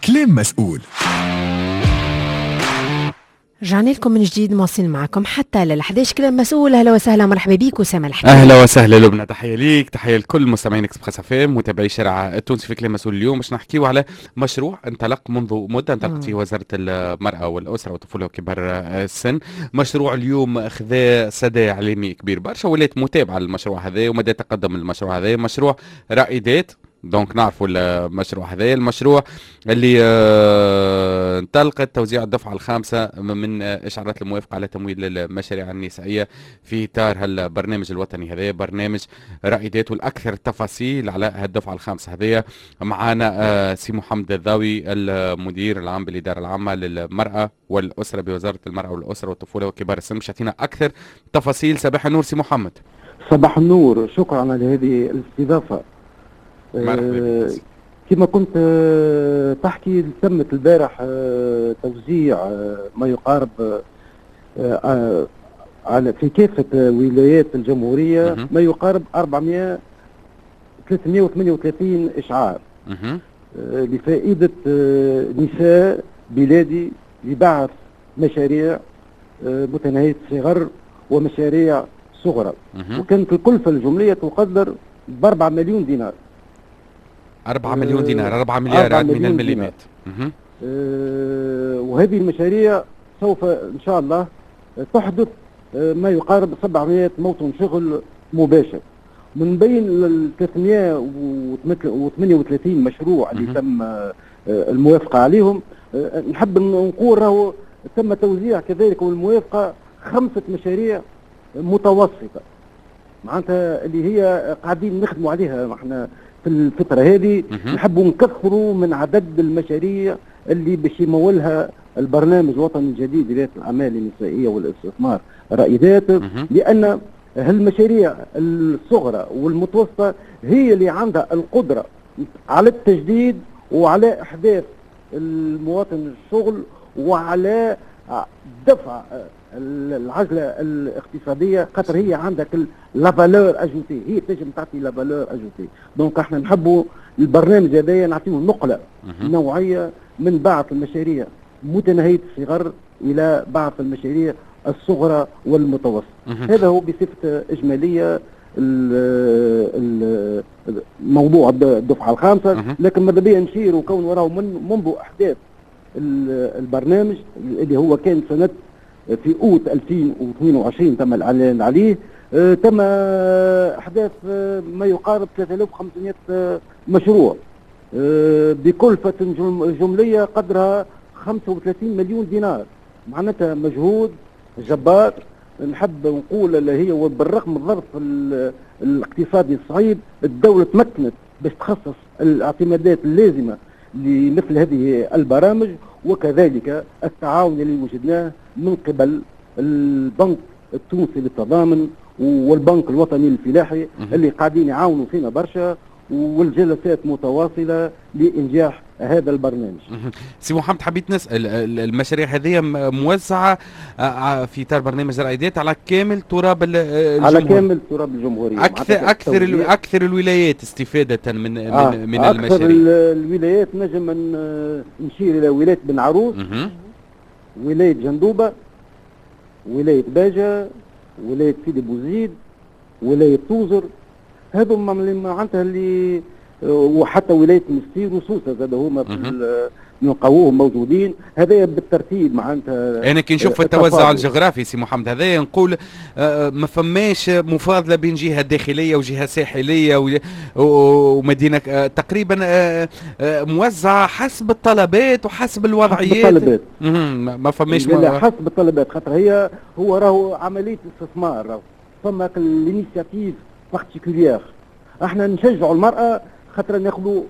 كلام مسؤول. رجعنا لكم من جديد، مواصلين معكم حتى ل 11 كلام مسؤول. اهلا وسهلا، مرحبا بيك وسام الحكيم. اهلا وسهلا لبنى، تحيه ليك، تحيه لكل مستمعين اكسبريس اف ام متابعي شارع التونسي في كلام مسؤول. اليوم باش نحكيو على مشروع انطلق منذ مده، انطلقت فيه وزاره المراه والاسره والطفوله وكبار السن. مشروع اليوم خذا صدى اعلامي كبير برشا، ولات متابعه للمشروع هذا ومدى تقدم المشروع هذا. مشروع رائدات، دونك نعرفوا المشروع هذا، المشروع اللي انطلقت توزيع الدفعة الخامسة من إشعارات الموافقة على تمويل المشاريع النسائية في إطار هالبرنامج الوطني هذا، برنامج رائدات. والأكثر التفاصيل على هالدفعة الخامسة هذه معنا سي محمد الضاوي، المدير العام بالإدارة العامة للمرأة والأسرة بوزارة المرأة والأسرة والطفولة وكبار السن. مش يعطينا أكثر تفاصيل. صباح النور سي محمد. صباح النور، شكرا على هذه الاستضافة. كما كنت تحكي، تمت البارح توزيع ما يقارب على في كافة ولايات الجمهورية ما يقارب 338 إشعار لفائدة نساء بلادي لبعث مشاريع متناهية الصغر ومشاريع صغرى، وكانت الكلفة الجملية تقدر ب4 مليون دينار. 4 مليون دينار، 4 مليارات من المليمات. وهذه المشاريع سوف إن شاء الله تحدث ما يقارب 700 موطن شغل مباشر. من بين ال 338 مشروع اللي تم الموافقة عليهم، نحب نقول راهو تم توزيع كذلك والموافقة 5 مشاريع متوسطة، معناتها اللي هي قاعدين نخدموا عليها احنا في الفترة هذه. نحبوا نكثروا من عدد المشاريع اللي باش يمولها البرنامج الوطني الجديد لريادة الأعمال النسائية والاستثمار رائدات، لأن هالمشاريع الصغرى والمتوسطة هي اللي عندها القدرة على التجديد وعلى إحداث المواطن الشغل وعلى دفع العجله الاقتصاديه، خاطر هي عندك لا فالور اجوتي، هي تنجم تعطي لا فالور اجوتي. دونك احنا نحبوا البرنامج هذايا نعطيه نقله نوعيه من بعض المشاريع متناهيه الصغر الى بعض المشاريع الصغرى والمتوسط. هذا هو بصفه اجماليه موضوع الدفعه الخامسه. لكن ماذا بيا نشير وكون وراه منذ احداث البرنامج اللي هو كان سنه في أوت 2022 تم الإعلان عليه، تم إحداث ما يقارب 3500 مشروع بكلفة جملية قدرها 35 مليون دينار. معناتها مجهود جبار. نحب نقول اللي هي وبالرغم من الظرف الاقتصادي الصعيب، الدولة تمكنت باش تخصص الاعتمادات اللازمة لمثل هذه البرامج، وكذلك التعاون اللي وجدناه من قبل البنك التونسي للتضامن والبنك الوطني الفلاحي اللي قاعدين يعاونوا فينا برشا، والجلسات متواصلة لإنجاح هذا البرنامج. سي محمد، حبيت نسأل، المشاريع هذه موزعة في إطار برنامج رائدات على كامل تراب الجمهورية؟ على كامل تراب الجمهورية. أكثر الولايات استفادة من المشاريع. أكثر الولايات نجم نشير إلى ولاية بن عروس، ولاية جندوبة، ولاية باجة، ولاية سيدي بوزيد، ولاية توزر. هذو معناتها اللي وحتى ولاية مستير وسوسة زاد هما نلقاوهم موجودين. هذا بالترتيب معناتها. انا كي نشوف التوزع الجغرافي سي محمد هذايا نقول ما فماش مفاضله بين جهه داخليه وجهه ساحليه ومدينه، تقريبا موزعه حسب الطلبات وحسب الوضعيات. ما فماش حسب الطلبات، خاطر هو راهو عمليه استثمار، راهو فما الانيشيتيف بارتيكولير. احنا نشجعوا المراه خاطر ناخذوا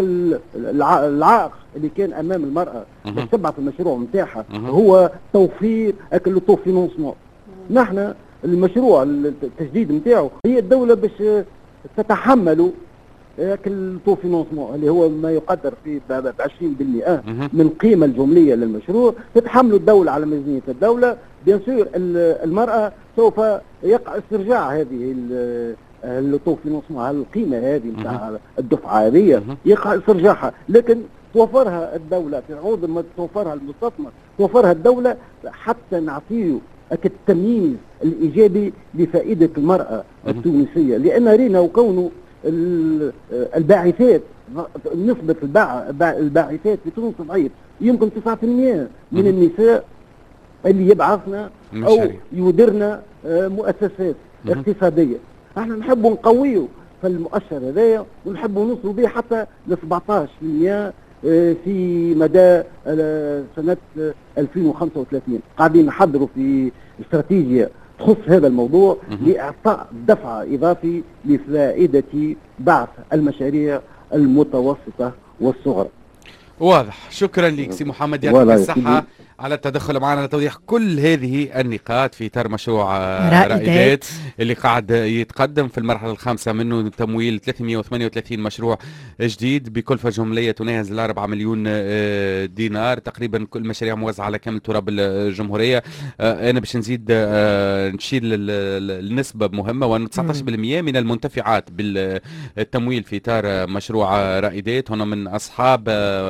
العائق اللي كان امام المراه باش تبعث المشروع نتاعها هو توفير لو فينونسمون. نحن المشروع التجديد نتاعو هي الدوله باش تتحملوا التو فينونسمون اللي هو ما يقدر في ب 20% من القيمه الجمليه للمشروع، تتحمل الدوله على ميزانيه الدوله. بيان سور المراه سوف يقع استرجاع هذه اللوتو فينونسمون، القيمه هذه نتاع الدفعه هذه يقع استرجاعها، لكن توفرها الدولة في عوض ما توفرها المستثمر، توفرها الدولة حتى نعطيه التمييز الإيجابي لفائدة المرأة التونسية. لأن رينا وكونه الباعثات، نسبة الباعثات في تونس ضعيف، يمكن 9% من النساء اللي يبعثنا أو يديرنا مؤسسات اقتصادية. احنا نحب نقويه في المؤشر هذايا ونحب نوصلوا به حتى ل 17% في مدى سنة 2035. قاعدين نحضروا في استراتيجية تخص هذا الموضوع لإعطاء دفعة إضافي لفائدة بعث المشاريع المتوسطة والصغرى. واضح. شكرا لك سي محمد، يعطيك الصحة على التدخل معنا لتوضيح كل هذه النقاط في إطار مشروع رائدات اللي قاعد يتقدم في المرحلة الخامسة منه، تمويل 338 مشروع جديد بكلفة جملية تناهز 4 مليون دينار، تقريبا كل مشاريع موزعة على كامل تراب الجمهورية. أنا باش نزيد نشير للنسبة مهمة، وأن 19% من المنتفعات بالتمويل في إطار مشروع رائدات هنا من أصحاب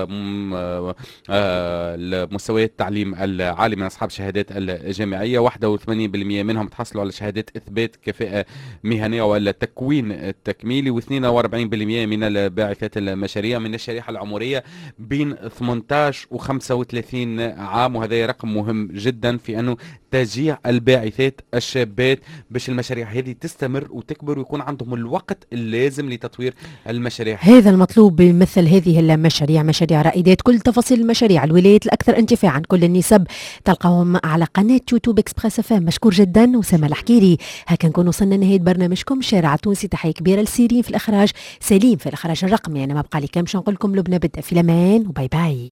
مستويات التعليم العالي، من أصحاب شهادات الجامعية. 81% منهم تحصلوا على شهادات إثبات كفاءة مهنية ولا تكوين التكميلي، و42% من الباعثات المشاريع من الشريحة العمرية بين 18 و 35 عام. وهذا رقم مهم جدا في أنه تشجيع الباعثات الشابات باش المشاريع هذه تستمر وتكبر ويكون عندهم الوقت اللازم لتطوير المشاريع. هذا المطلوب بمثل هذه المشاريع، مشاريع رائدات. كل تفاصيل المشاريع، الولايات الأكثر انتفاعا، كل النسب تلقاهم على قناة يوتيوب اكسبريس اف ام. مشكور جدا وسام الحكيري. هكا نكون وصلنا لنهاية برنامجكم شارع تونسي. تحية كبيرة لسيرين في الإخراج، سليم في الإخراج الرقمي. أنا ما بقى لي كامش نقول لكم لبنى بدأ في الأمان، وباي باي.